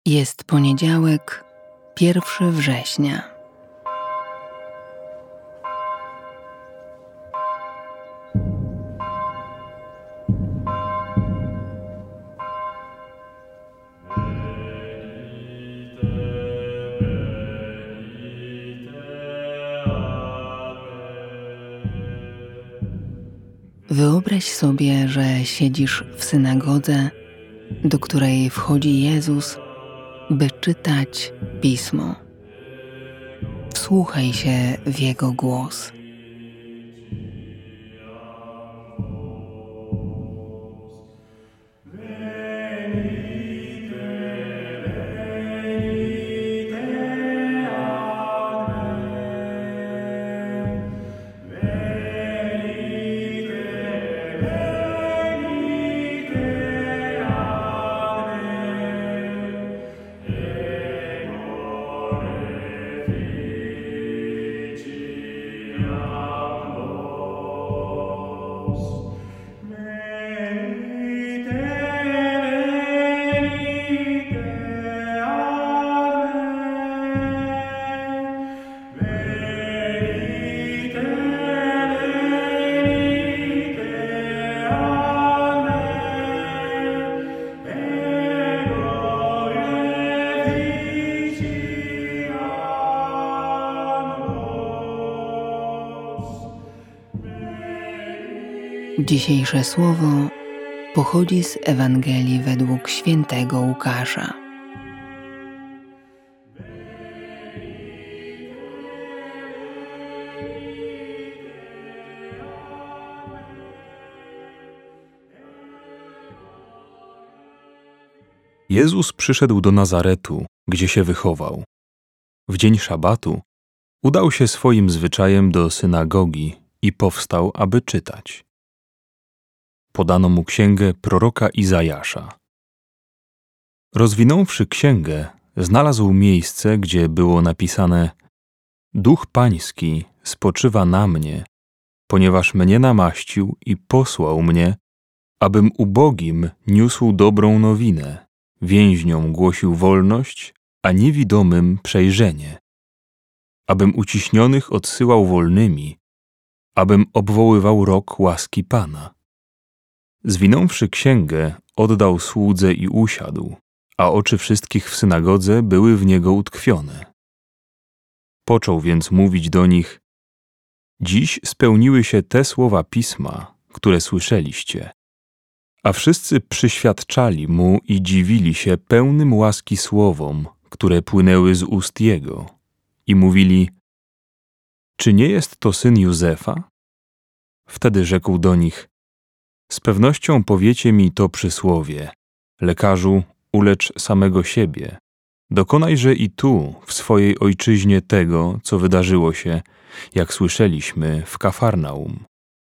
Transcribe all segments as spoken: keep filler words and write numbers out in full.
Jest poniedziałek, pierwszego września. Wyobraź sobie, że siedzisz w synagodze, do której wchodzi Jezus, by czytać Pismo. Wsłuchaj się w Jego głos. Dzisiejsze słowo pochodzi z Ewangelii według świętego Łukasza. Jezus przyszedł do Nazaretu, gdzie się wychował. W dzień szabatu udał się swoim zwyczajem do synagogi i powstał, aby czytać. Podano mu księgę proroka Izajasza. Rozwinąwszy księgę, znalazł miejsce, gdzie było napisane: Duch Pański spoczywa na mnie, ponieważ mnie namaścił i posłał mnie, abym ubogim niósł dobrą nowinę, więźniom głosił wolność, a niewidomym przejrzenie, abym uciśnionych odsyłał wolnymi, abym obwoływał rok łaski Pana. Zwinąwszy księgę, oddał słudze i usiadł, a oczy wszystkich w synagodze były w niego utkwione. Począł więc mówić do nich: Dziś spełniły się te słowa Pisma, które słyszeliście. A wszyscy przyświadczali mu i dziwili się pełnym łaski słowom, które płynęły z ust jego, i mówili: Czy nie jest to syn Józefa? Wtedy rzekł do nich: Z pewnością powiecie mi to przysłowie: Lekarzu, ulecz samego siebie. Dokonajże i tu, w swojej ojczyźnie tego, co wydarzyło się, jak słyszeliśmy, w Kafarnaum.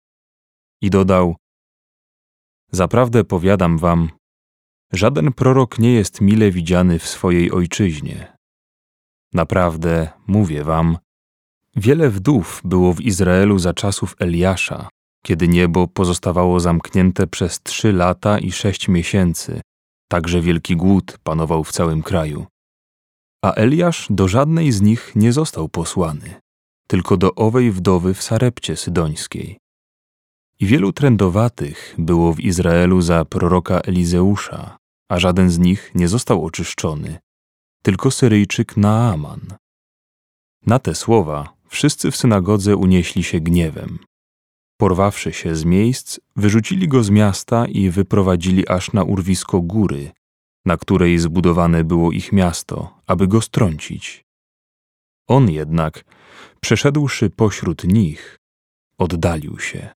I dodał: Zaprawdę powiadam wam, żaden prorok nie jest mile widziany w swojej ojczyźnie. Naprawdę, mówię wam, wiele wdów było w Izraelu za czasów Eliasza, kiedy niebo pozostawało zamknięte przez trzy lata i sześć miesięcy, tak że wielki głód panował w całym kraju. A Eliasz do żadnej z nich nie został posłany, tylko do owej wdowy w Sarepcie Sydońskiej. I wielu trędowatych było w Izraelu za proroka Elizeusza, a żaden z nich nie został oczyszczony, tylko Syryjczyk Naaman. Na te słowa wszyscy w synagodze unieśli się gniewem. Porwawszy się z miejsc, wyrzucili go z miasta i wyprowadzili aż na urwisko góry, na której zbudowane było ich miasto, aby go strącić. On jednak, przeszedłszy pośród nich, oddalił się.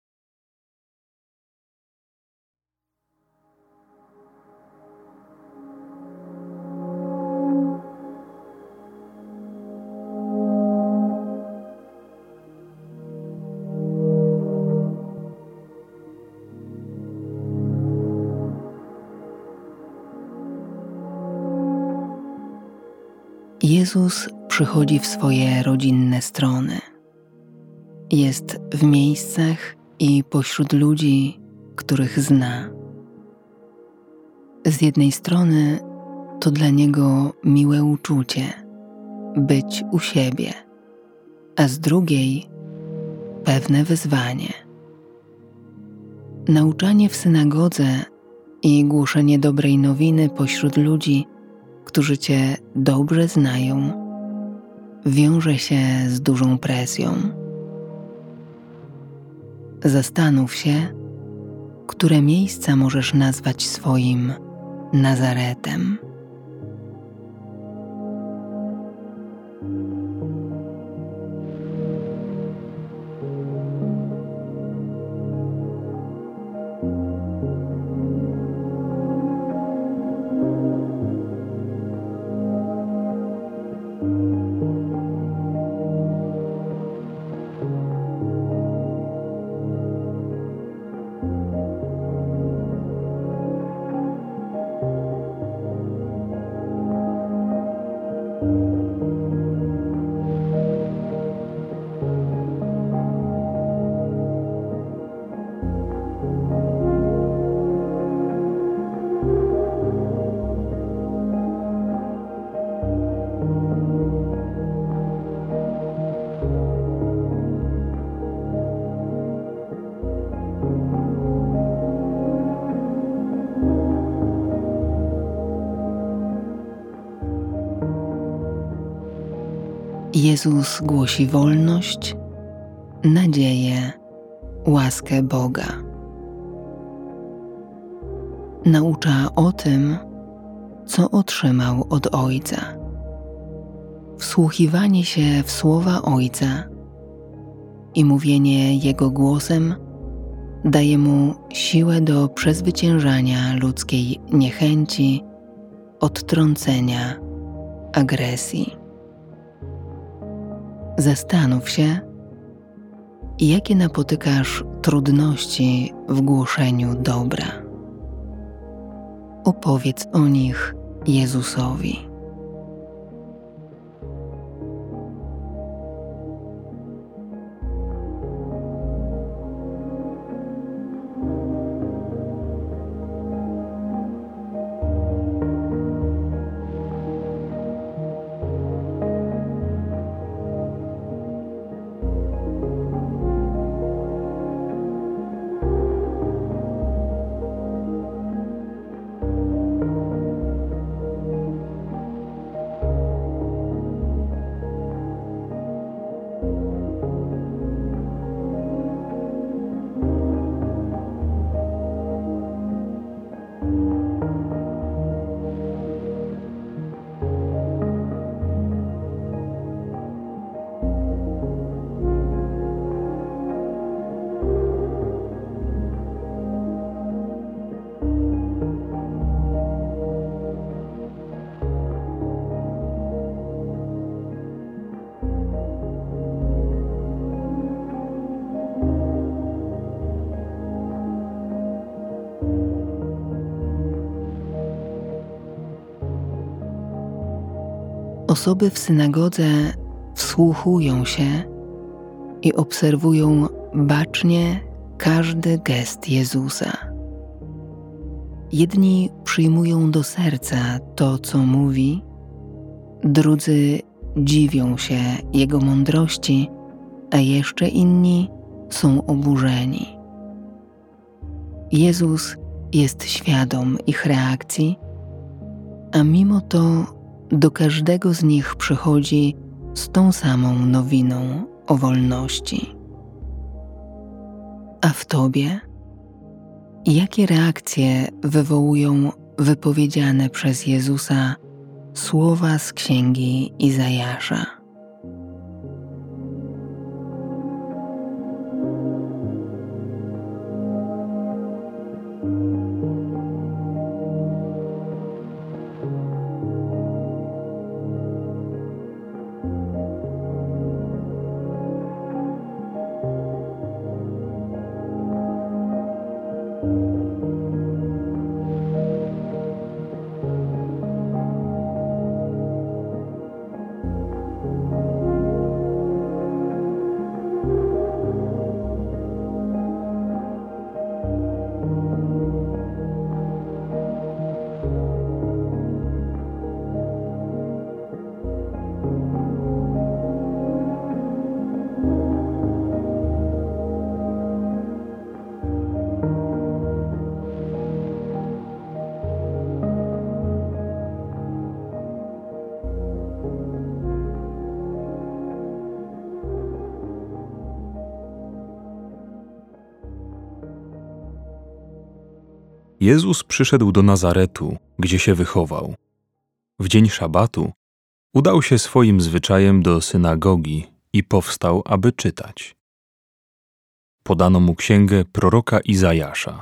Jezus przychodzi w swoje rodzinne strony. Jest w miejscach i pośród ludzi, których zna. Z jednej strony to dla niego miłe uczucie być u siebie, a z drugiej pewne wyzwanie. Nauczanie w synagodze i głoszenie dobrej nowiny pośród ludzi, którzy Cię dobrze znają, wiąże się z dużą presją. Zastanów się, które miejsca możesz nazwać swoim Nazaretem. Jezus głosi wolność, nadzieję, łaskę Boga. Naucza o tym, co otrzymał od Ojca. Wsłuchiwanie się w słowa Ojca i mówienie Jego głosem daje mu siłę do przezwyciężania ludzkiej niechęci, odtrącenia, agresji. Zastanów się, jakie napotykasz trudności w głoszeniu dobra. Opowiedz o nich Jezusowi. Osoby w synagodze wsłuchują się i obserwują bacznie każdy gest Jezusa. Jedni przyjmują do serca to, co mówi, drudzy dziwią się Jego mądrości, a jeszcze inni są oburzeni. Jezus jest świadom ich reakcji, a mimo to do każdego z nich przychodzi z tą samą nowiną o wolności. A w Tobie? Jakie reakcje wywołują wypowiedziane przez Jezusa słowa z księgi Izajasza? Jezus przyszedł do Nazaretu, gdzie się wychował. W dzień szabatu udał się swoim zwyczajem do synagogi i powstał, aby czytać. Podano mu księgę proroka Izajasza.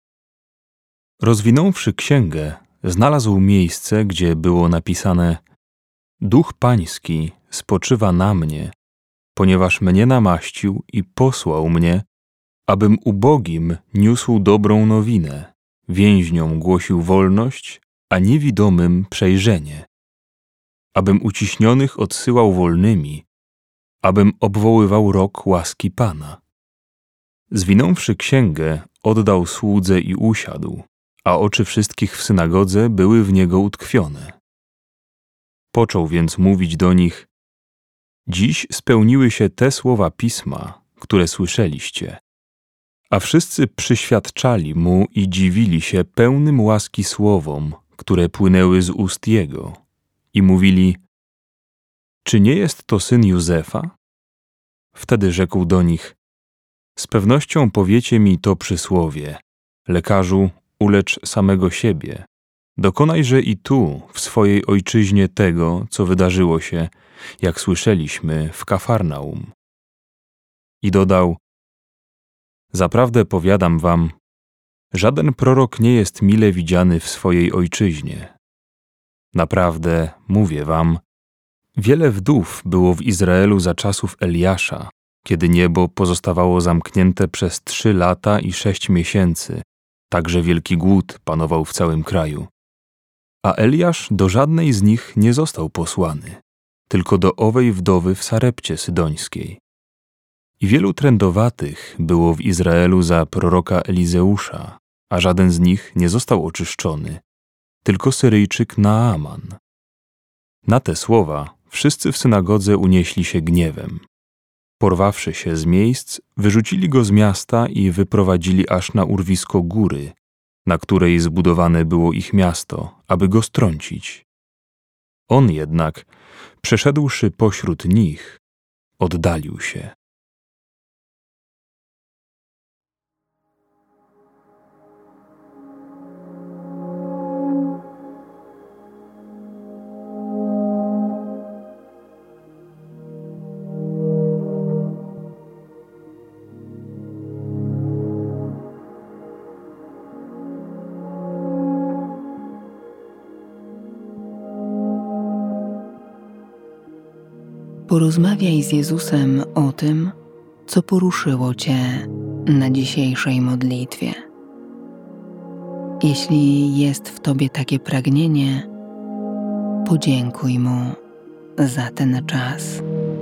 Rozwinąwszy księgę, znalazł miejsce, gdzie było napisane: Duch Pański spoczywa na mnie, ponieważ mnie namaścił i posłał mnie, abym ubogim niósł dobrą nowinę, więźniom głosił wolność, a niewidomym przejrzenie, abym uciśnionych odsyłał wolnymi, abym obwoływał rok łaski Pana. Zwinąwszy księgę, oddał słudze i usiadł, a oczy wszystkich w synagodze były w niego utkwione. Począł więc mówić do nich: Dziś spełniły się te słowa Pisma, które słyszeliście. A wszyscy przyświadczali mu i dziwili się pełnym łaski słowom, które płynęły z ust jego, i mówili: Czy nie jest to syn Józefa? Wtedy rzekł do nich: Z pewnością powiecie mi to przysłowie: Lekarzu, ulecz samego siebie. Dokonajże i tu, w swojej ojczyźnie, tego, co wydarzyło się, jak słyszeliśmy, w Kafarnaum. I dodał: Zaprawdę powiadam wam, żaden prorok nie jest mile widziany w swojej ojczyźnie. Naprawdę, mówię wam, wiele wdów było w Izraelu za czasów Eliasza, kiedy niebo pozostawało zamknięte przez trzy lata i sześć miesięcy, tak że wielki głód panował w całym kraju. A Eliasz do żadnej z nich nie został posłany, tylko do owej wdowy w Sarepcie Sydońskiej. I wielu trędowatych było w Izraelu za proroka Elizeusza, a żaden z nich nie został oczyszczony, tylko Syryjczyk Naaman. Na te słowa wszyscy w synagodze unieśli się gniewem. Porwawszy się z miejsc, wyrzucili go z miasta i wyprowadzili aż na urwisko góry, na której zbudowane było ich miasto, aby go strącić. On jednak, przeszedłszy pośród nich, oddalił się. Porozmawiaj z Jezusem o tym, co poruszyło Cię na dzisiejszej modlitwie. Jeśli jest w Tobie takie pragnienie, podziękuj Mu za ten czas.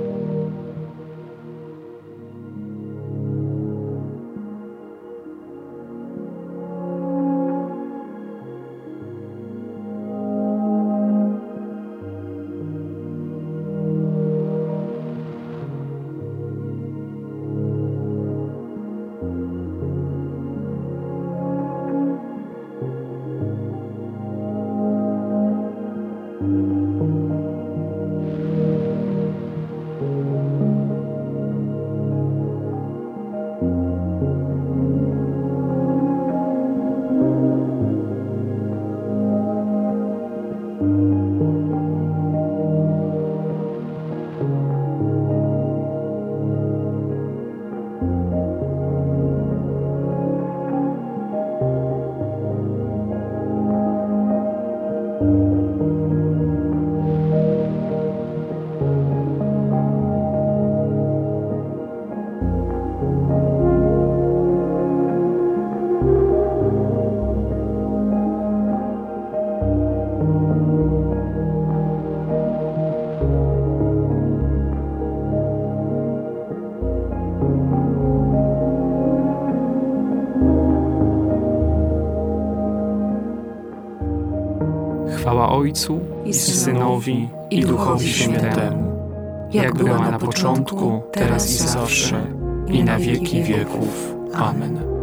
Chwała Ojcu i Synowi i Duchowi Świętemu, jak była na początku, teraz i zawsze, i na wieki wieków. Amen.